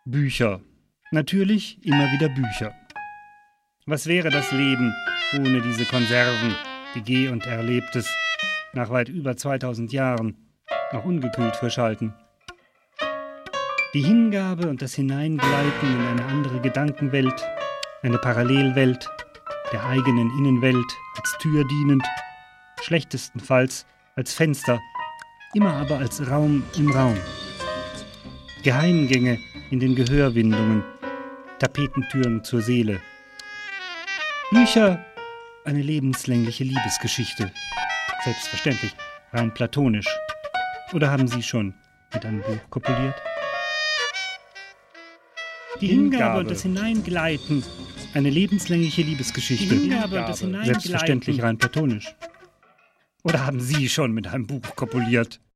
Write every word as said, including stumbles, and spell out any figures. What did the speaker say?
Bücher. Natürlich immer wieder Bücher. Was wäre das Leben ohne diese Konserven, die Geh- und Erlebtes nach weit über zweitausend Jahren noch ungekühlt frisch halten? Die Hingabe und das Hineingleiten in eine andere Gedankenwelt, eine Parallelwelt, der eigenen Innenwelt als Tür dienend, schlechtestenfalls als Fenster, immer aber als Raum im Raum. Geheimgänge in den Gehörwindungen, Tapetentüren zur Seele. Bücher, eine lebenslängliche Liebesgeschichte. Selbstverständlich, rein platonisch. Oder haben Sie schon mit einem Buch kopuliert? Die Hingabe und das Hineingleiten, eine lebenslängliche Liebesgeschichte. Die Hingabe und das Hineingleiten. Selbstverständlich rein platonisch. Oder haben Sie schon mit einem Buch kopuliert?